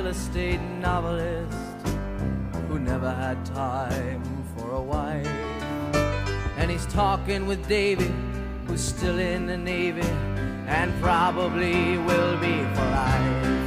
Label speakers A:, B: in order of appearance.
A: estate novelist who never had time for a wife. And he's talking with Davy, who's still in the Navy and probably will be for life.